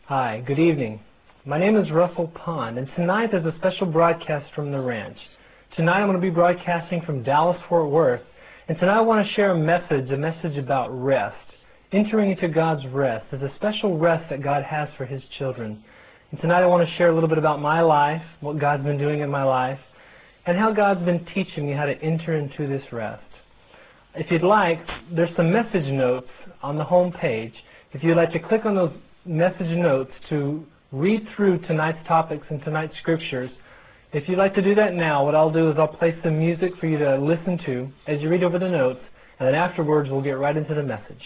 Hi, good evening. My name is Russell Pond, and tonight there's a special broadcast from the ranch. Tonight I'm going to be broadcasting from Dallas-Fort Worth, and tonight I want to share a message about rest. Entering into God's rest. There's a special rest that God has for His children. And tonight I want to share a little bit about my life, what God's been doing in my life, and how God's been teaching me how to enter into this rest. If you'd like, there's some message notes on the home page. If you'd like to click on those message notes to read through tonight's topics and tonight's scriptures, if you'd like to do that now, what I'll do is I'll play some music for you to listen to as you read over the notes, and then afterwards we'll get right into the message.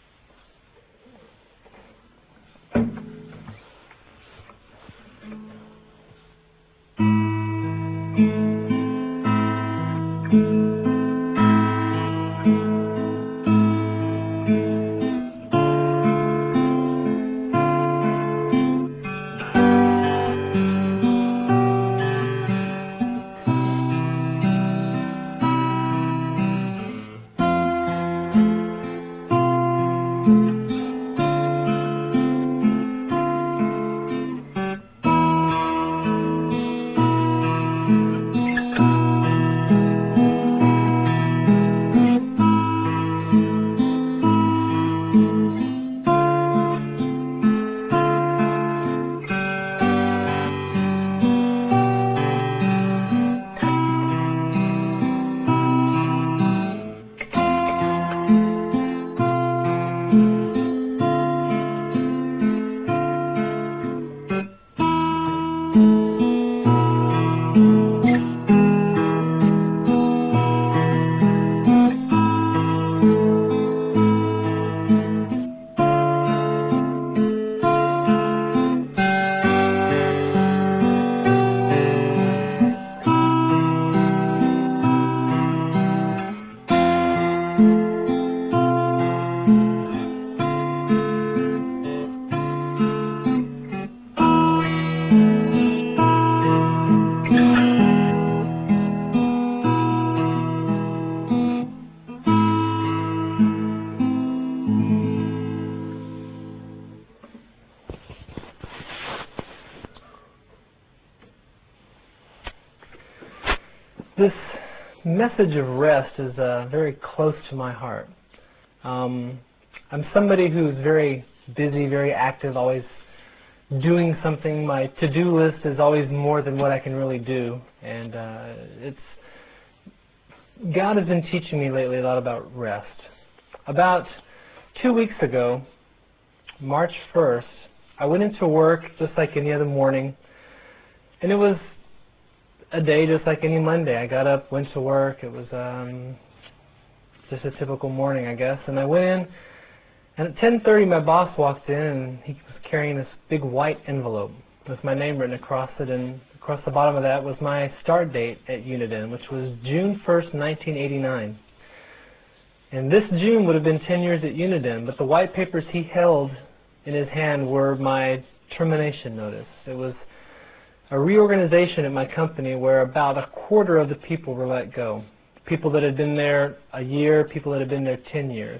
This message of rest is very close to my heart. I'm somebody who's very busy, very active, always doing something. My to-do list is always more than what I can really do. And God has been teaching me lately a lot about rest. About 2 weeks ago, March 1st, I went into work just like any other morning, and it was a day just like any Monday. I got up, went to work. It was just a typical morning, I guess. And I went in, and at 10:30 my boss walked in, and he was carrying this big white envelope with my name written across it, and across the bottom of that was my start date at Uniden, which was June 1st, 1989. And this June would have been 10 years at Uniden, but the white papers he held in his hand were my termination notice. It was a reorganization at my company where about a quarter of the people were let go. People that had been there a year, people that had been there 10 years.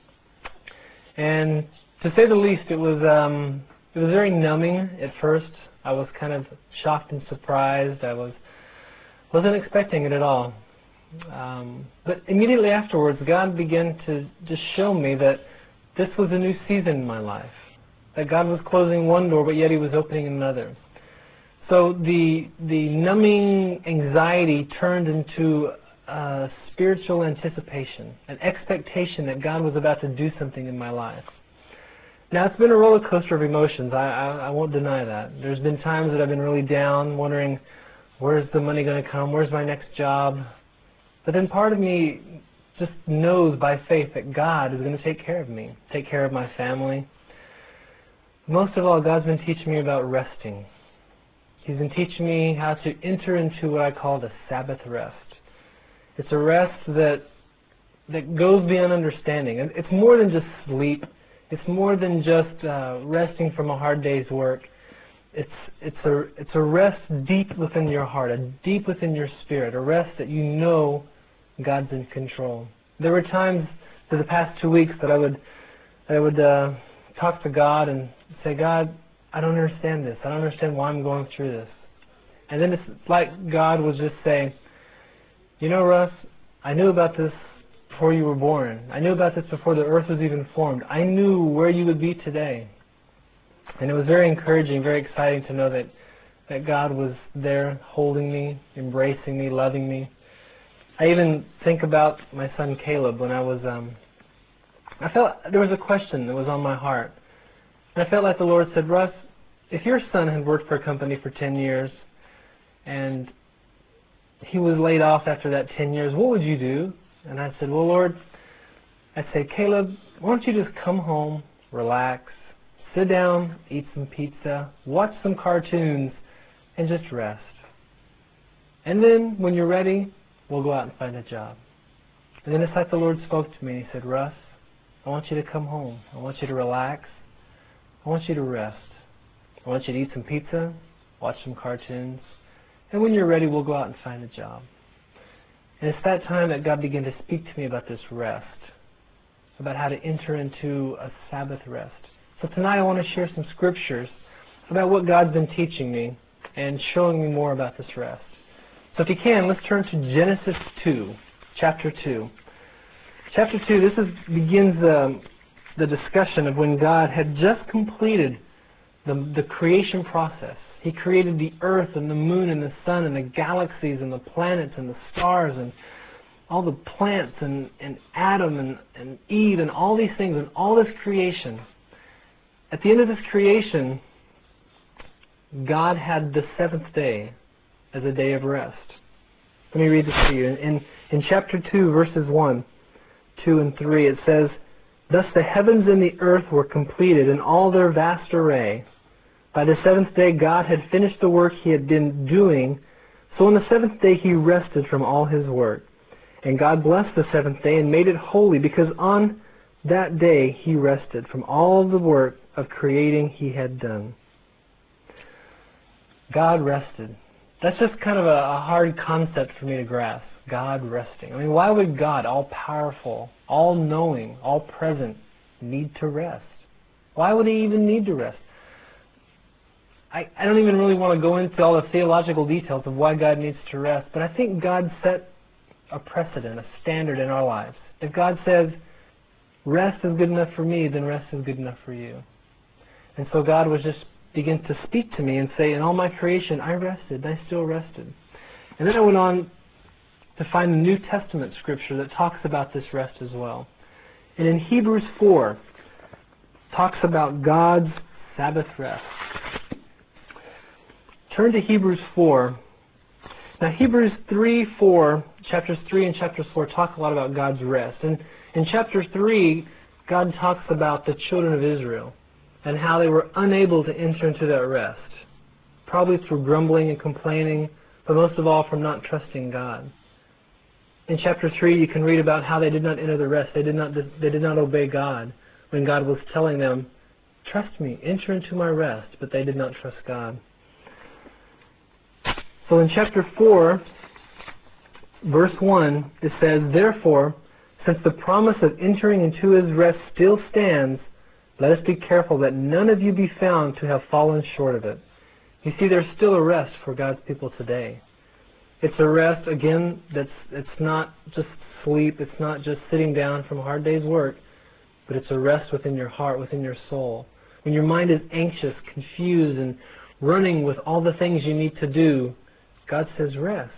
And to say the least, it was very numbing at first. I was kind of shocked and surprised. I wasn't expecting it at all. But immediately afterwards, God began to just show me that this was a new season in my life. That God was closing one door, but yet He was opening another. So the numbing anxiety turned into spiritual anticipation, an expectation that God was about to do something in my life. Now, it's been a roller coaster of emotions. I won't deny that. There's been times that I've been really down, wondering, where's the money going to come? Where's my next job? But then part of me just knows by faith that God is going to take care of me, take care of my family. Most of all, God's been teaching me about resting. He's been teaching me how to enter into what I call the Sabbath rest. It's a rest that goes beyond understanding. It's more than just sleep. It's more than just resting from a hard day's work. It's a rest deep within your heart, deep within your spirit, a rest that you know God's in control. There were times for the past 2 weeks that I would talk to God and say, God, I don't understand this. I don't understand why I'm going through this. And then it's like God was just saying, you know, Russ, I knew about this before you were born. I knew about this before the earth was even formed. I knew where you would be today. And it was very encouraging, very exciting to know that God was there holding me, embracing me, loving me. I even think about my son Caleb when I felt there was a question that was on my heart. And I felt like the Lord said, Russ, if your son had worked for a company for 10 years and he was laid off after that 10 years, what would you do? And I said, well, Lord, I'd say, Caleb, why don't you just come home, relax, sit down, eat some pizza, watch some cartoons, and just rest. And then, when you're ready, we'll go out and find a job. And then it's like the Lord spoke to me and He said, Russ, I want you to come home. I want you to relax. I want you to rest. I want you to eat some pizza, watch some cartoons, and when you're ready, we'll go out and find a job. And it's that time that God began to speak to me about this rest, about how to enter into a Sabbath rest. So tonight I want to share some scriptures about what God's been teaching me and showing me more about this rest. So if you can, let's turn to Genesis 2, chapter 2. Chapter 2, this begins the discussion of when God had just completed the creation process. He created the earth and the moon and the sun and the galaxies and the planets and the stars and all the plants and Adam and Eve and all these things and all this creation. At the end of this creation, God had the seventh day as a day of rest. Let me read this to you. In chapter 2, verses 1, 2, and 3, it says, Thus the heavens and the earth were completed in all their vast array. By the seventh day God had finished the work He had been doing, so on the seventh day He rested from all His work. And God blessed the seventh day and made it holy, because on that day He rested from all the work of creating He had done. God rested. That's just kind of a hard concept for me to grasp. God resting. I mean, why would God, all-powerful, all-knowing, all-present, need to rest? Why would He even need to rest? I don't even really want to go into all the theological details of why God needs to rest, but I think God set a precedent, a standard in our lives. If God says, rest is good enough for me, then rest is good enough for you. And so God was just begin to speak to me and say, in all my creation, I rested, I still rested. And then I went on to find the New Testament scripture that talks about this rest as well. And in Hebrews 4, talks about God's Sabbath rest. Turn to Hebrews 4. Now Hebrews 3, 4, chapters 3 and chapters 4 talk a lot about God's rest. And in chapter 3, God talks about the children of Israel and how they were unable to enter into that rest. Probably through grumbling and complaining, but most of all from not trusting God. In chapter 3, you can read about how they did not enter the rest. They did not obey God when God was telling them, trust me, enter into my rest, but they did not trust God. So in chapter 4, verse 1, it says, Therefore, since the promise of entering into His rest still stands, let us be careful that none of you be found to have fallen short of it. You see, there's still a rest for God's people today. It's a rest, again, it's not just sleep, it's not just sitting down from a hard day's work, but it's a rest within your heart, within your soul. When your mind is anxious, confused, and running with all the things you need to do, God says rest.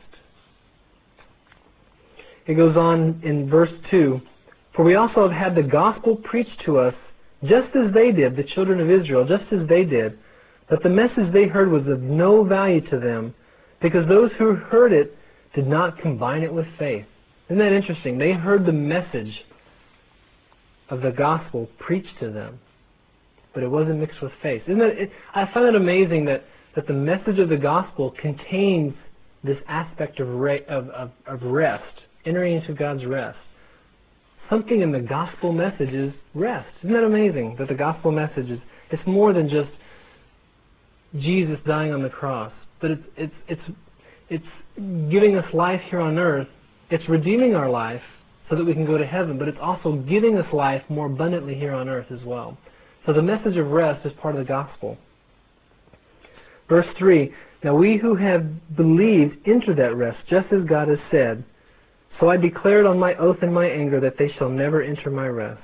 It goes on in verse 2, For we also have had the gospel preached to us, just as they did, the children of Israel, just as they did, but the message they heard was of no value to them, because those who heard it did not combine it with faith. Isn't that interesting? They heard the message of the gospel preached to them, but it wasn't mixed with faith. I find it amazing that the message of the gospel contains this aspect of rest, entering into God's rest. Something in the gospel message is rest. Isn't that amazing that the gospel message it's more than just Jesus dying on the cross, but it's giving us life here on earth. It's redeeming our life so that we can go to heaven, but it's also giving us life more abundantly here on earth as well. So the message of rest is part of the gospel. Verse 3, now we who have believed enter that rest, just as God has said, so I declared on my oath in my anger that they shall never enter my rest.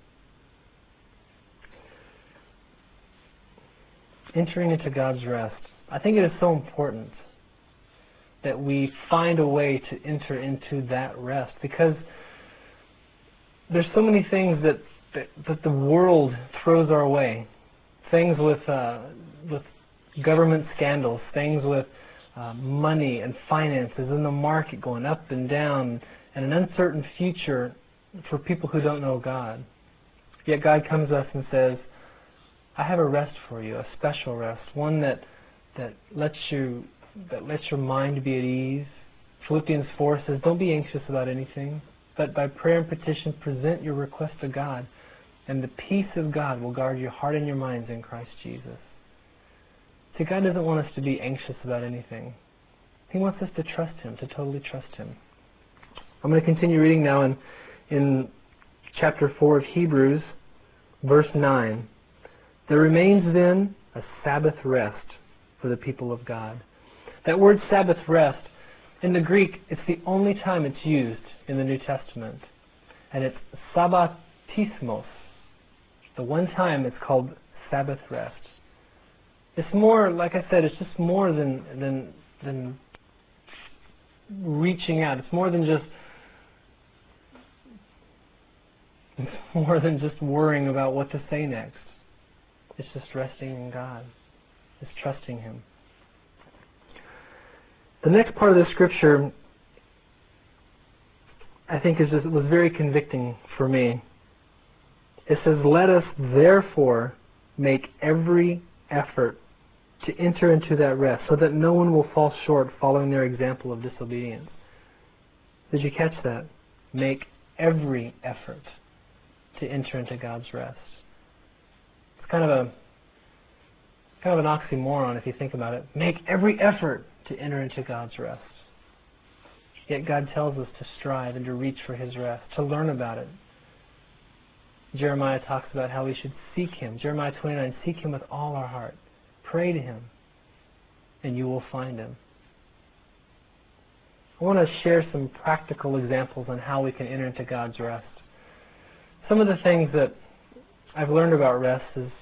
Entering into God's rest. I think it is so important that we find a way to enter into that rest, because there's so many things that the world throws our way. Things with government scandals, things with money and finances and the market going up and down, and an uncertain future for people who don't know God. Yet God comes to us and says, I have a rest for you, a special rest, one that lets your mind be at ease. Philippians 4 says, don't be anxious about anything, but by prayer and petition present your request to God, and the peace of God will guard your heart and your minds in Christ Jesus. See, God doesn't want us to be anxious about anything. He wants us to trust Him, to totally trust Him. I'm going to continue reading now in chapter 4 of Hebrews, verse 9. There remains then a Sabbath rest for the people of God. That word Sabbath rest, in the Greek, it's the only time it's used in the New Testament. And it's sabbatismos. The one time it's called Sabbath rest. It's more, like I said, it's just more than reaching out. It's more than just worrying about what to say next. It's just resting in God. It's trusting Him. The next part of the scripture, I think, was very convicting for me. It says, let us therefore make every effort to enter into that rest, so that no one will fall short following their example of disobedience. Did you catch that? Make every effort to enter into God's rest. It's kind of an oxymoron if you think about it. Make every effort to enter into God's rest. Yet God tells us to strive and to reach for His rest, to learn about it. Jeremiah talks about how we should seek Him. Jeremiah 29, seek Him with all our heart. Pray to Him, and you will find Him. I want to share some practical examples on how we can enter into God's rest. Some of the things that I've learned about rest is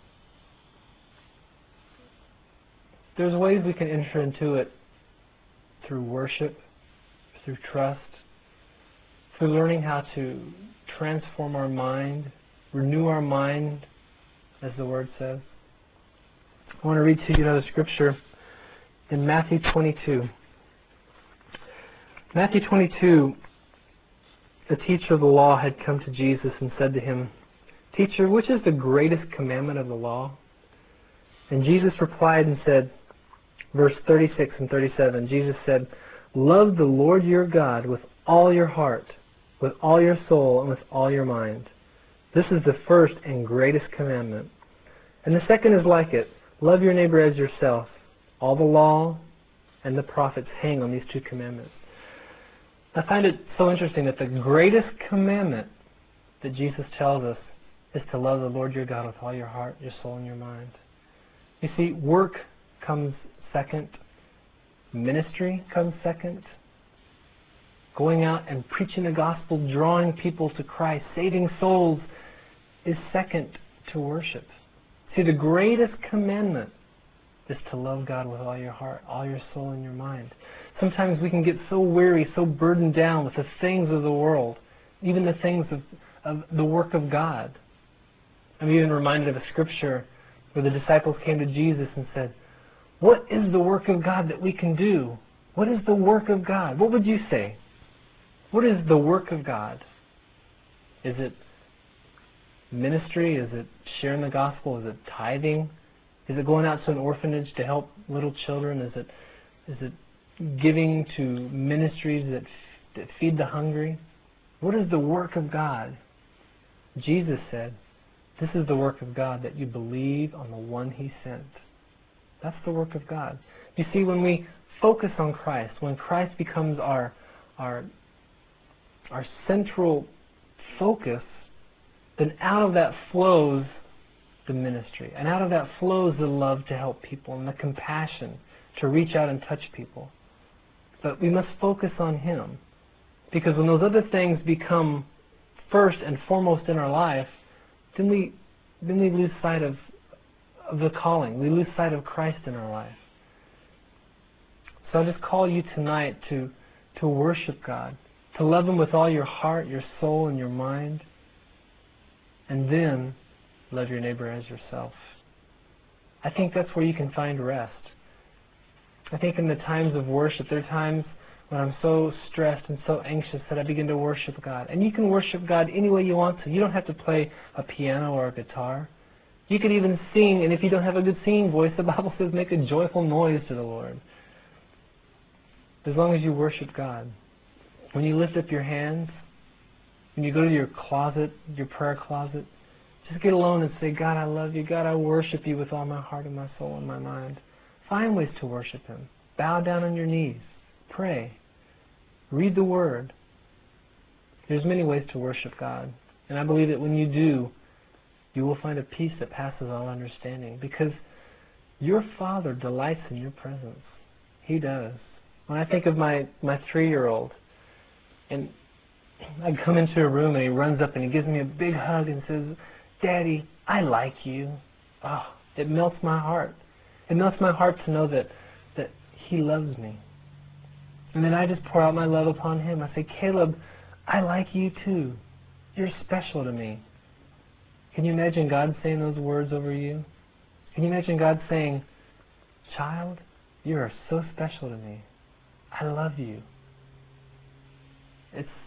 there's ways we can enter into it through worship, through trust, through learning how to transform our mind, renew our mind, as the Word says. I want to read to you another scripture in Matthew 22. Matthew 22, the teacher of the law had come to Jesus and said to Him, Teacher, which is the greatest commandment of the law? And Jesus replied and said, verse 36 and 37, Jesus said, Love the Lord your God with all your heart, with all your soul, and with all your mind. This is the first and greatest commandment. And the second is like it. Love your neighbor as yourself. All the law and the prophets hang on these two commandments. I find it so interesting that the greatest commandment that Jesus tells us is to love the Lord your God with all your heart, your soul, and your mind. You see, work comes second. Ministry comes second. Going out and preaching the gospel, drawing people to Christ, saving souls is second to worship. See, the greatest commandment is to love God with all your heart, all your soul, and your mind. Sometimes we can get so weary, so burdened down with the things of the world, even the things of the work of God. I'm even reminded of a scripture where the disciples came to Jesus and said, What is the work of God that we can do? What is the work of God? What would you say? What is the work of God? Is it ministry? Is it sharing the gospel? Is it tithing? Is it going out to an orphanage to help little children? Is it giving to ministries that feed the hungry? What is the work of God? Jesus said, this is the work of God, that you believe on the one He sent. That's the work of God. You see, when we focus on Christ, when Christ becomes our central focus, then out of that flows the ministry. And out of that flows the love to help people and the compassion to reach out and touch people. But we must focus on Him. Because when those other things become first and foremost in our life, then we lose sight of the calling. We lose sight of Christ in our life. So I just call you tonight to worship God, to love Him with all your heart, your soul, and your mind, and then love your neighbor as yourself. I think that's where you can find rest. I think in the times of worship, there are times when I'm so stressed and so anxious that I begin to worship God. And you can worship God any way you want to. You don't have to play a piano or a guitar. You could even sing, and if you don't have a good singing voice, the Bible says make a joyful noise to the Lord. As long as you worship God. When you lift up your hands, when you go to your closet, your prayer closet, just get alone and say, God, I love you. God, I worship you with all my heart and my soul and my mind. Find ways to worship Him. Bow down on your knees. Pray. Read the Word. There's many ways to worship God. And I believe that when you do, you will find a peace that passes all understanding. Because your Father delights in your presence. He does. When I think of my 3-year-old, and I come into a room and he runs up and he gives me a big hug and says, Daddy, I like you. Oh, it melts my heart. It melts my heart to know that he loves me. And then I just pour out my love upon him. I say, Caleb, I like you too. You're special to me. Can you imagine God saying those words over you? Can you imagine God saying, child, you are so special to me. I love you. It's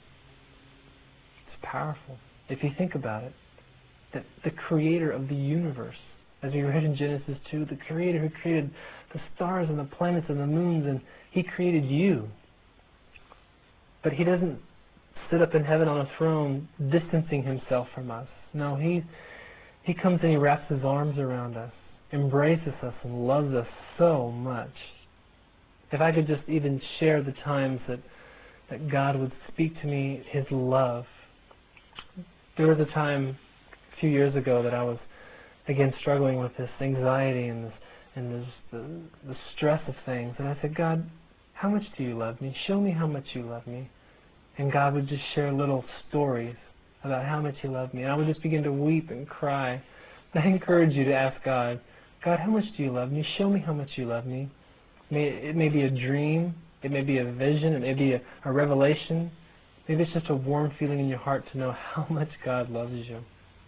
powerful. If you think about it, that the creator of the universe, as we read in Genesis 2, the creator who created the stars and the planets and the moons, and He created you. But He doesn't sit up in heaven on a throne distancing Himself from us. No, He comes and He wraps His arms around us, embraces us, and loves us so much. If I could just even share the times that God would speak to me His love. There was a time a few years ago that I was, again, struggling with this anxiety and the stress of things. And I said, God, how much do you love me? Show me how much you love me. And God would just share little stories about how much He loved me. And I would just begin to weep and cry. And I encourage you to ask God, God, how much do you love me? Show me how much you love me. It may be a dream. It may be a vision. It may be a revelation. Maybe it's just a warm feeling in your heart to know how much God loves you.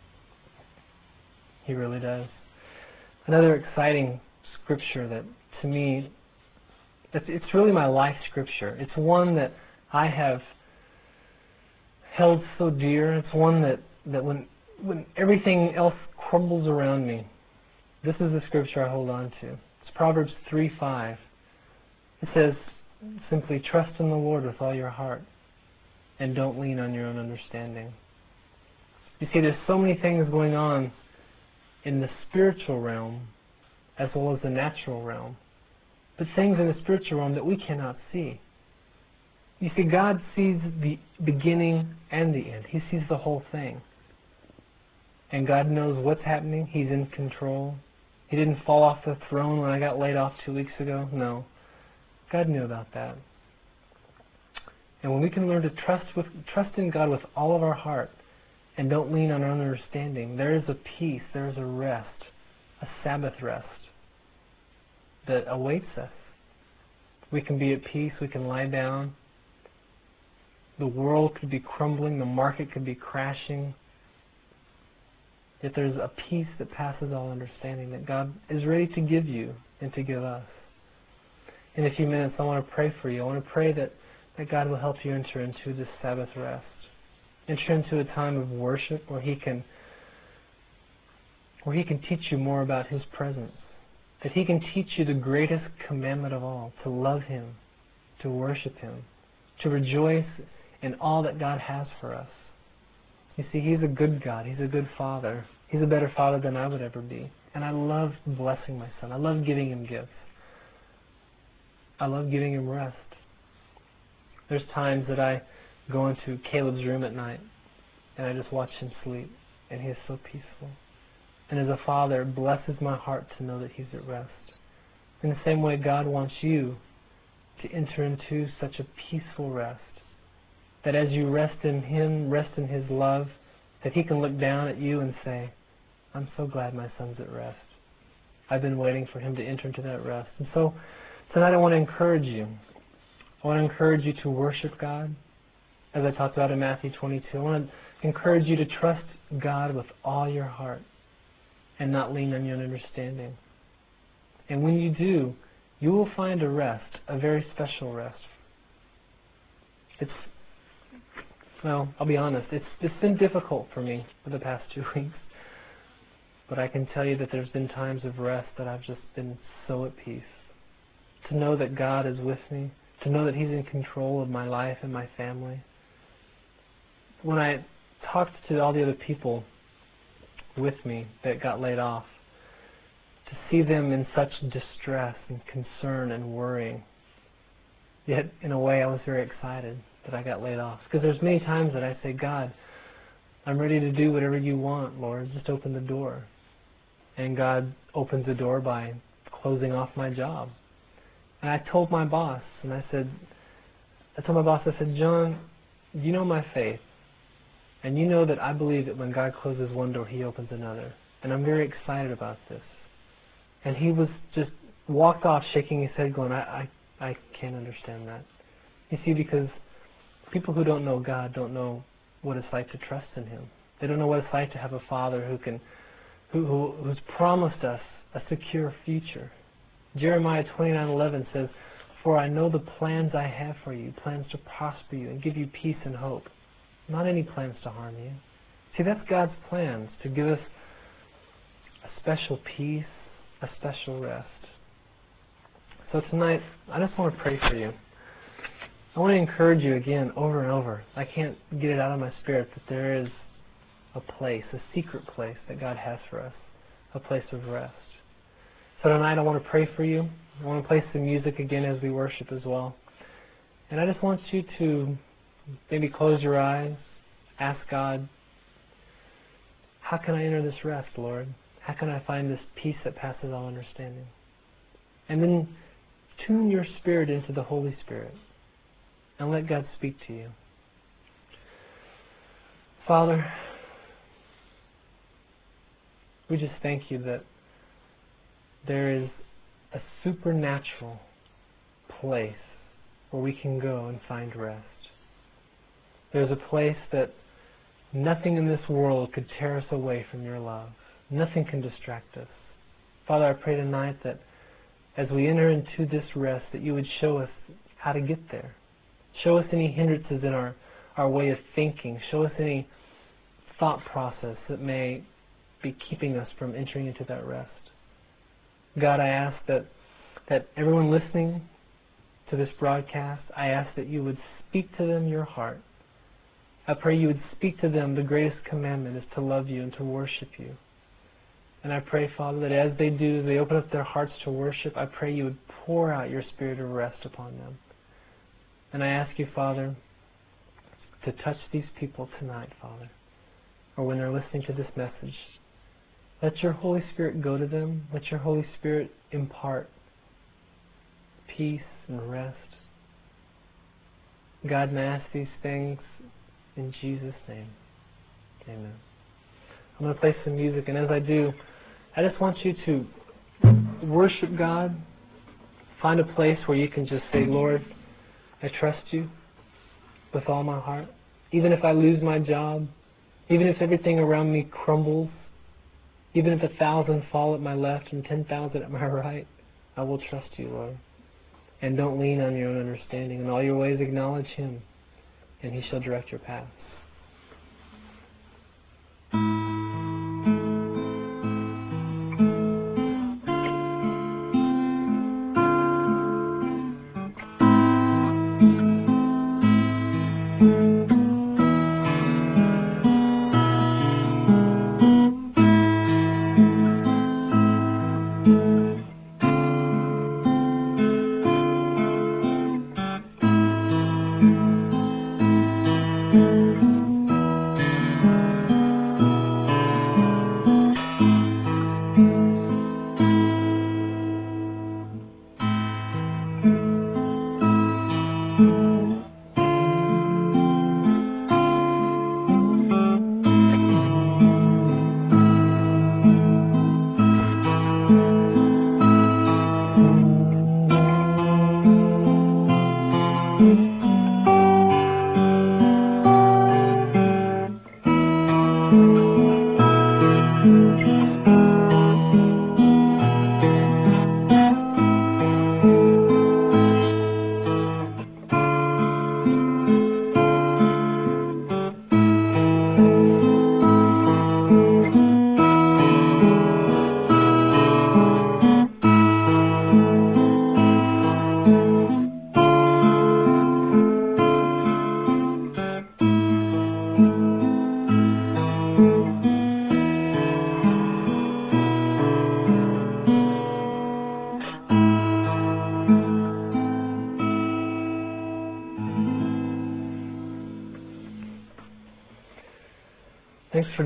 He really does. Another exciting scripture that, to me, it's really my life scripture. It's one that I have held so dear. It's one that when everything else crumbles around me, this is the scripture I hold on to. It's Proverbs 3:5. It says, simply, trust in the Lord with all your heart and don't lean on your own understanding. You see, there's so many things going on in the spiritual realm as well as the natural realm, but things in the spiritual realm that we cannot see. You see, God sees the beginning and the end. He sees the whole thing. And God knows what's happening. He's in control. He didn't fall off the throne when I got laid off 2 weeks ago. No. God knew about that. And when we can learn to trust in God with all of our heart and don't lean on our own understanding, there is a peace, there is a rest, a Sabbath rest that awaits us. We can be at peace, we can lie down. The world could be crumbling, the market could be crashing. Yet there's a peace that passes all understanding that God is ready to give you and to give us. In a few minutes, I want to pray for you. I want to pray that God will help you enter into this Sabbath rest. Enter into a time of worship where He can teach you more about His presence. That He can teach you the greatest commandment of all, to love Him, to worship Him, to rejoice in all that God has for us. You see, He's a good God. He's a good Father. He's a better Father than I would ever be. And I love blessing my son. I love giving him gifts. I love giving him rest. There's times that I go into Caleb's room at night and I just watch him sleep, and he is so peaceful. And as a father, it blesses my heart to know that He's at rest. In the same way, God wants you to enter into such a peaceful rest, that as you rest in Him, rest in His love, that He can look down at you and say, I'm so glad my son's at rest. I've been waiting for him to enter into that rest. And so tonight I want to encourage you. I want to encourage you to worship God, as I talked about in Matthew 22. I want to encourage you to trust God with all your heart and not lean on your own understanding. And when you do, you will find a rest, a very special rest. Well, I'll be honest, it's been difficult for me for the past 2 weeks. But I can tell you that there's been times of rest that I've just been so at peace. To know that God is with me, to know that He's in control of my life and my family. When I talked to all the other people with me that got laid off, to see them in such distress and concern and worrying, yet in a way I was very excited that I got laid off. Because there's many times that I say, God, I'm ready to do whatever you want, Lord. Just open the door. And God opens the door by closing off my job. And I told my boss, I said, John, you know my faith. And you know that I believe that when God closes one door, He opens another. And I'm very excited about this. And he was just walked off shaking his head going, I can't understand that. You see, because people who don't know God don't know what it's like to trust in Him. They don't know what it's like to have a Father who's promised us a secure future. Jeremiah 29:11 says, For I know the plans I have for you, plans to prosper you and give you peace and hope, not any plans to harm you. See, that's God's plans, to give us a special peace, a special rest. So tonight, I just want to pray for you. I want to encourage you again, over and over. I can't get it out of my spirit that there is a place, a secret place that God has for us, a place of rest. So tonight I want to pray for you. I want to play some music again as we worship as well. And I just want you to maybe close your eyes, ask God, how can I enter this rest, Lord? How can I find this peace that passes all understanding? And then tune your spirit into the Holy Spirit and let God speak to you. Father, we just thank you that there is a supernatural place where we can go and find rest. There's a place that nothing in this world could tear us away from your love. Nothing can distract us. Father, I pray tonight that as we enter into this rest, that you would show us how to get there. Show us any hindrances in our way of thinking. Show us any thought process that may be keeping us from entering into that rest. God, I ask that everyone listening to this broadcast, I ask that you would speak to them your heart. I pray you would speak to them the greatest commandment is to love you and to worship you. And I pray, Father, that as they do, as they open up their hearts to worship, I pray you would pour out your spirit of rest upon them. And I ask you, Father, to touch these people tonight, Father, or when they're listening to this message. Let your Holy Spirit go to them. Let your Holy Spirit impart peace and rest. God, and I ask these things in Jesus' name. Amen. I'm going to play some music, and as I do, I just want you to worship God. Find a place where you can just say, Lord, I trust you with all my heart. Even if I lose my job, even if everything around me crumbles, even if 1,000 fall at my left and 10,000 at my right, I will trust you, Lord. And don't lean on your own understanding. In all your ways acknowledge Him, and He shall direct your path.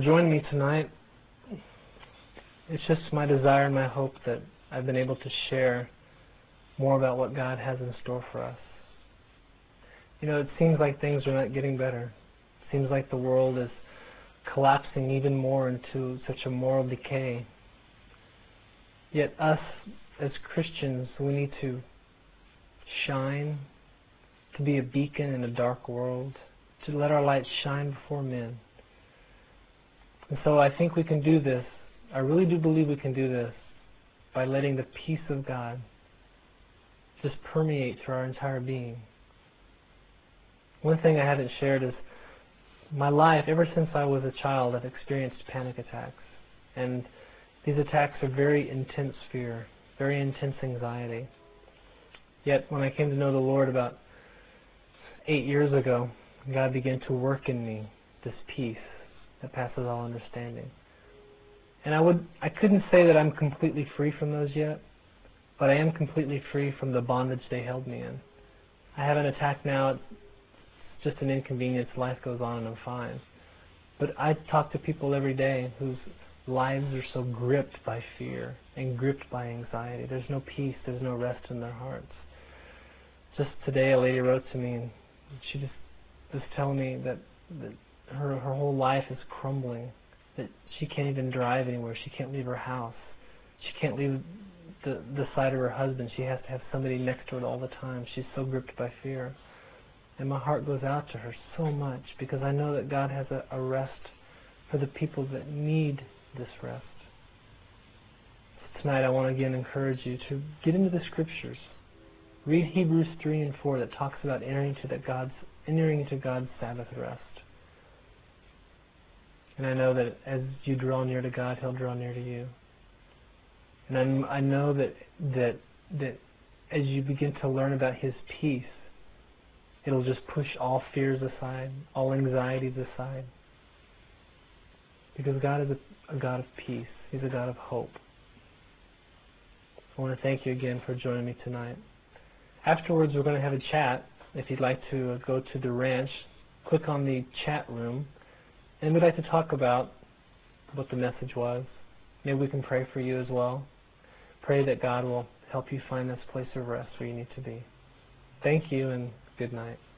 joining me tonight. It's just my desire and my hope that I've been able to share more about what God has in store for us. You know, it seems like things are not getting better. It seems like the world is collapsing even more into such a moral decay. Yet us, as Christians, we need to shine, to be a beacon in a dark world, to let our light shine before men. And so I think we can do this. I really do believe we can do this by letting the peace of God just permeate through our entire being. One thing I haven't shared is my life, ever since I was a child, I've experienced panic attacks. And these attacks are very intense fear, very intense anxiety. Yet when I came to know the Lord about 8 years ago, God began to work in me this peace that passes all understanding. And I couldn't say that I'm completely free from those yet, but I am completely free from the bondage they held me in. I have an attack now. It's just an inconvenience. Life goes on and I'm fine. But I talk to people every day whose lives are so gripped by fear and gripped by anxiety. There's no peace. There's no rest in their hearts. Just today a lady wrote to me and she just was telling me that her whole life is crumbling, that she can't even drive anywhere. She can't leave her house. She can't leave the side of her husband. She has to have somebody next to her all the time. She's so gripped by fear. And my heart goes out to her so much because I know that God has a rest for the people that need this rest. So tonight I want to again encourage you to get into the Scriptures. Read Hebrews 3 and 4 that talks about entering into God's Sabbath rest. And I know that as you draw near to God, He'll draw near to you. And I know that as you begin to learn about His peace, it'll just push all fears aside, all anxieties aside. Because God is a God of peace. He's a God of hope. I want to thank you again for joining me tonight. Afterwards, we're going to have a chat. If you'd like to go to the ranch, click on the chat room. And we'd like to talk about what the message was. Maybe we can pray for you as well. Pray that God will help you find this place of rest where you need to be. Thank you and good night.